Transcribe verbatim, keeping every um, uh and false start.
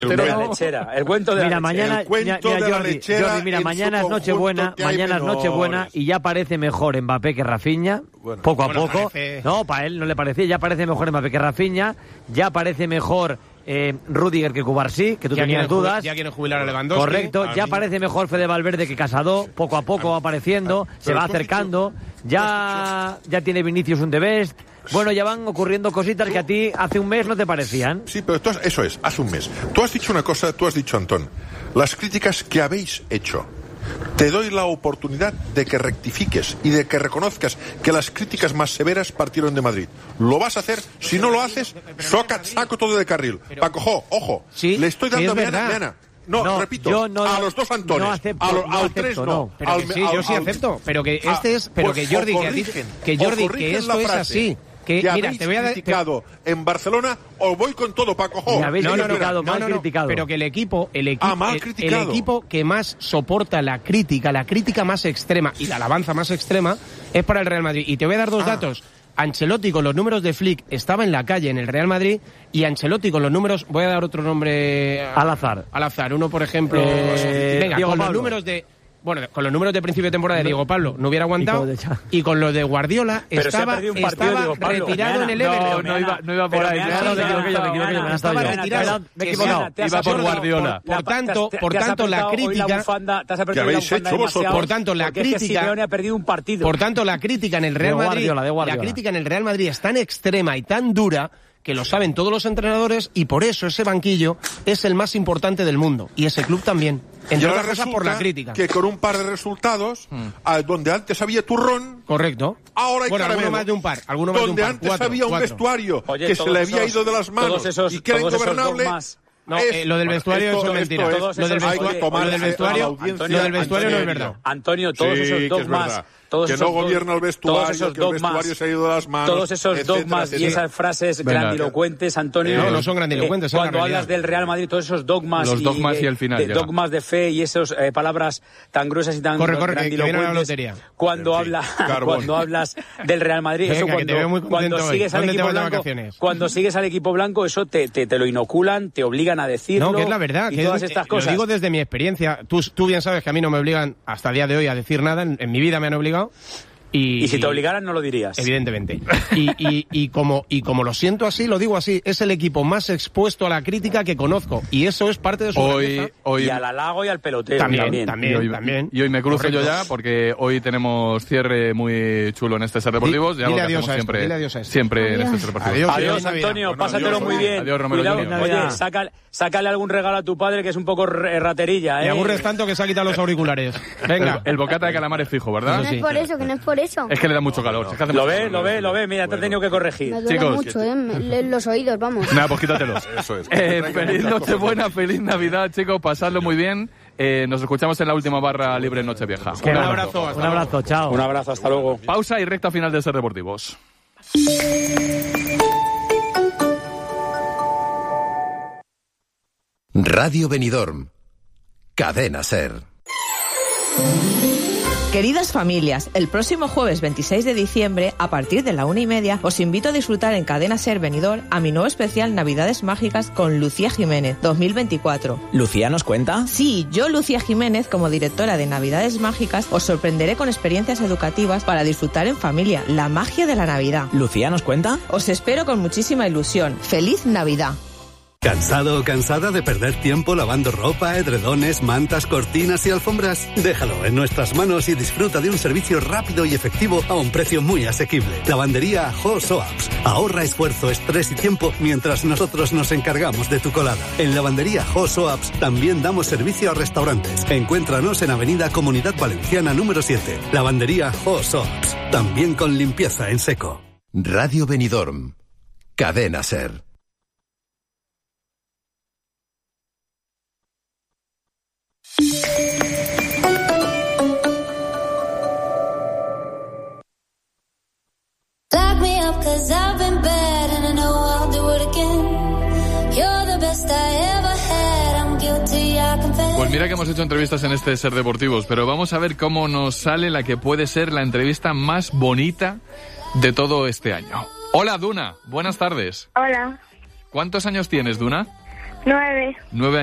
De la lechera, el cuento de mira, la mañana, lechera. mira, mira, de la Jordi, lechera Jordi, mira, mañana es Nochebuena, mañana es Nochebuena y ya parece mejor Mbappé que Rafinha, bueno, poco a bueno, poco. parece... No, para él no le parecía, ya parece mejor Mbappé que Rafinha, ya parece mejor eh, Rüdiger que Cubarsí, que tú ya tenías dudas. Ya quiere jubilar a Lewandowski. Correcto, ya parece mejor Fede Valverde que Casado, poco a poco va apareciendo, ah, se va acercando, dicho, ya, ya tiene Vinicius un The Best. Bueno, ya van ocurriendo cositas que a ti hace un mes no te parecían. Sí, pero tú has, eso es, hace un mes. Tú has dicho una cosa, tú has dicho, Antón, las críticas que habéis hecho. Te doy la oportunidad de que rectifiques y de que reconozcas que las críticas más severas partieron de Madrid. Lo vas a hacer, si no lo haces, soca, saco todo de carril. Paco, ojo, ojo, sí, le estoy dando a Meana. No, no, repito, yo no, a los dos Antones, no acepto, a lo, no al acepto, tres no. no. Pero al, que sí, al, yo sí al, acepto, pero que este es, pero pues, que Jordi, que, corrigen, que Jordi, que esto es así. Que, que mira, habéis te voy a dar, criticado te... en Barcelona, os voy con todo, Paco. Me habéis no, no, criticado, no, mal no, no, criticado. Pero que el equipo, el equipo, ah, mal el, criticado. el equipo que más soporta la crítica, la crítica más extrema y la alabanza más extrema es para el Real Madrid. Y te voy a dar dos ah. datos. Ancelotti con los números de Flick estaba en la calle en el Real Madrid y Ancelotti con los números, voy a dar otro nombre al azar. Al azar, uno por ejemplo, eh, venga, Diego con Pablo. los números de Bueno, con los números de principio de temporada de Diego Pablo no hubiera aguantado. Y con los de Guardiola pero estaba, partido, estaba retirado en el Everton. No, no iba, no iba por ahí. No, me equivoqué yo, me equivoqué yo. Estaba retirado. Me he equivocado. Iba por Guardiola. Por tanto, por tanto la crítica. ¿Qué habéis hecho vosotros? Por tanto, la crítica. Simeone ha perdido un partido. Por tanto, la crítica en el Real Madrid. La crítica en el Real Madrid es tan extrema y tan dura que lo saben todos los entrenadores y por eso ese banquillo es el más importante del mundo y ese club también. Entre otras cosas por la crítica. Que con un par de resultados, mm. a, donde antes había turrón, correcto. Ahora hay bueno, caramelo. Alguno más de un par, alguno más donde de un par. antes cuatro, había un cuatro. vestuario Oye, que se le había esos, ido de las manos esos, y que era ingobernable. No, eh, lo del vestuario esto, es mentira. Es, lo del vestuario, lo del vestuario, Antonio, lo del vestuario no es verdad. Antonio, todos sí, esos dogmas, todos que esos no gobierna el vestuario, todos esos que el dogmas, vestuario se ha ido de las manos, todos esos etcétera, dogmas etcétera. y esas frases Venga. grandilocuentes, Antonio. No, no son grandilocuentes. Eh, cuando hablas del Real Madrid, todos esos dogmas, los dogmas y, y el final, de, dogmas de fe y esas eh, palabras tan gruesas y tan corre, corre, grandilocuentes. Que, que la lotería. Cuando en fin, habla, cuando hablas del Real Madrid, Venga, eso cuando, que te veo muy cuando sigues al equipo blanco, cuando sigues al equipo blanco, eso te, te, te lo inoculan, te obligan a decirlo. No, que es la verdad. Y que todas es, estas eh, cosas. Lo digo desde mi experiencia. Tú, tú bien sabes que a mí no me obligan hasta el día de hoy a decir nada. En, en mi vida me han obligado. Y, y si te obligaran no lo dirías. Evidentemente. Y, y, y, como, y como lo siento así, lo digo así, es el equipo más expuesto a la crítica que conozco. Y eso es parte de su hoy, hoy... Y al halago y al peloteo. También, también. también. Y hoy, también. Y hoy me cruzo Correcto. yo ya porque hoy tenemos cierre muy chulo en este Ser Deportivos. Ya dile lo que adiós hacemos a esto, siempre, dile adiós a esto. siempre Adiós. en este Ser Deportivos. Adiós, adiós, adiós Antonio, Bueno, pásatelo adiós, muy bien. adiós, Romero Cuidado, Junior. oye, sácale, sácale algún regalo a tu padre que es un poco raterilla, ¿eh? Me aburres tanto que se ha quitado los auriculares. Venga. El, el bocata de calamar es fijo, ¿verdad? No es por eso, que no es por eso. Es que le da mucho calor. Es que hace Lo mucho ve, calor. lo ve, lo ve. Mira, te he tenido que corregir. Me duele Chicos, mucho, ¿eh? Me- Los oídos, vamos. Nada, pues quítatelos. Eso es. Eh, feliz Nochebuena, feliz Navidad, chicos. Pasadlo muy bien. Eh, nos escuchamos en la última barra libre Nochevieja. Un abrazo. Un abrazo, chao. Un abrazo, hasta luego. Pausa y recta final de Ser Deportivos. Radio Benidorm. Cadena Ser. Queridas familias, el próximo jueves veintiséis de diciembre, a partir de la una y media, os invito a disfrutar en Cadena Ser Benidorm a mi nuevo especial Navidades Mágicas con Lucía Jiménez dos mil veinticuatro. ¿Lucía nos cuenta? Sí, yo, Lucía Jiménez, como directora de Navidades Mágicas, os sorprenderé con experiencias educativas para disfrutar en familia la magia de la Navidad. ¿Lucía nos cuenta? Os espero con muchísima ilusión. ¡Feliz Navidad! ¿Cansado o cansada de perder tiempo lavando ropa, edredones, mantas, cortinas y alfombras? Déjalo en nuestras manos y disfruta de un servicio rápido y efectivo a un precio muy asequible. Lavandería Hosoaps. Ahorra esfuerzo, estrés y tiempo mientras nosotros nos encargamos de tu colada. En Lavandería Hosoaps también damos servicio a restaurantes. Encuéntranos en Avenida Comunidad Valenciana número siete. Lavandería Hosoaps. También con limpieza en seco. Radio Benidorm. Cadena Ser. Lock me up 'cause I've been bad and I know I'll do it again. You're the best I ever had. I'm guilty, I confess. Pues mira que hemos hecho entrevistas en este Ser Deportivos, pero vamos a ver cómo nos sale la que puede ser la entrevista más bonita de todo este año. Hola, Duna. Buenas tardes. Hola. ¿Cuántos años tienes, Duna? Nueve. Nueve